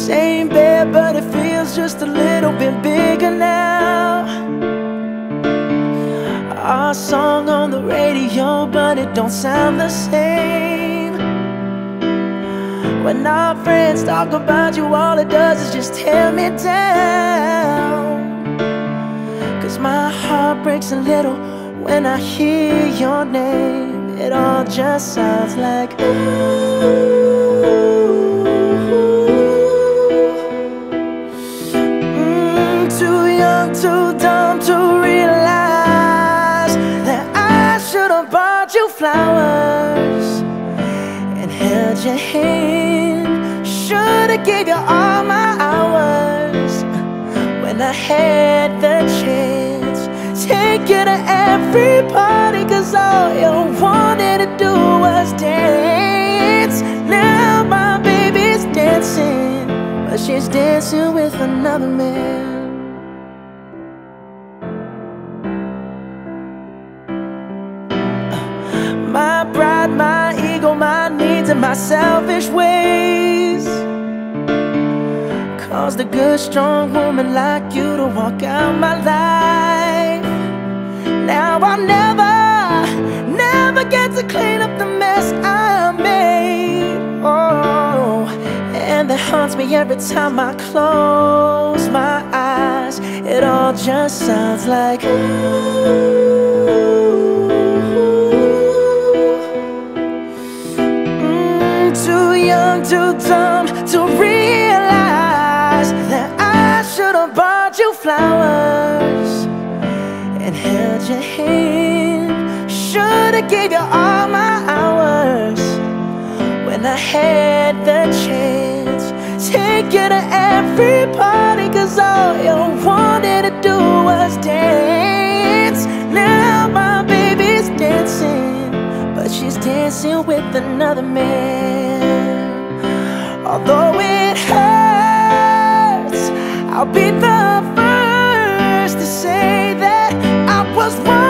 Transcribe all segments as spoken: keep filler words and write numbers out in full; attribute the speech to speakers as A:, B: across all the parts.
A: same bed, but it feels just a little bit bigger now. Our song on the radio, but it don't sound the same. When our friends talk about you, all it does is just tear me down. Cause my heart breaks a little when I hear your name. It all just sounds like ooh. mm, Too young, too dumb to realize that I should've bought you flowers and held your hand. Should've gave you all my hours when I had the chance. Take you to every party, cause all you wanted to do was dance. Now my baby's dancing, but she's dancing with another man. My pride, my ego, my needs, and my selfish ways caused a good, strong woman like you to walk out my life. Now I'll never, never get to clean up the mess I made. Oh, and that haunts me every time I close my eyes. It all just sounds like ooh. Too young, too dumb to realize that I should've bought you flowers and held your hand. Should've gave you all my hours when I had the chance. Take you to every party, cause all you wanted to do was dance. Now my baby's dancing, but she's dancing with another man. Although it hurts, I'll be the first to say that I was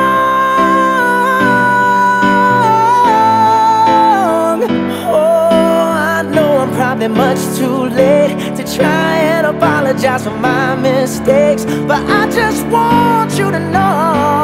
A: wrong. Oh, I know I'm probably much too late to try and apologize for my mistakes, but I just want you to know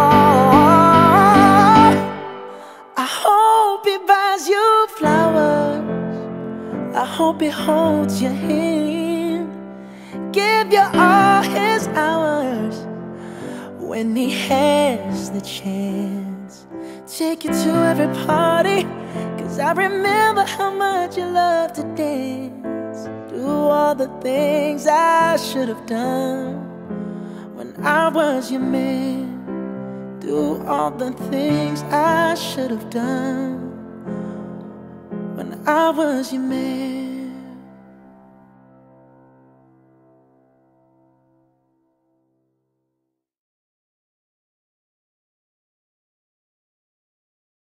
A: I hope he buys you flowers, I hope he holds your hand, give you all his hours when he has the chance. Take you to every party, cause I remember how much you love to dance. Do all the things I should have done when I was your man. Do all the things I should have done when I was your man.